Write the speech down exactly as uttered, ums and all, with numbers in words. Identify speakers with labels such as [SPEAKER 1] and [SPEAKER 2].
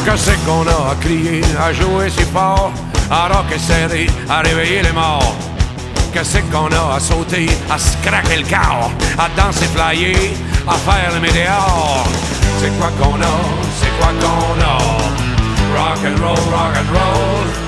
[SPEAKER 1] Que c'est qu'on a à crier, à jouer si fort, à rocker serré, à réveiller les morts? Que c'est qu'on a à sauter, à se craquer le corps, à danser flyer, à faire le météore? C'est quoi qu'on a, c'est quoi qu'on a? Rock and roll, rock and roll.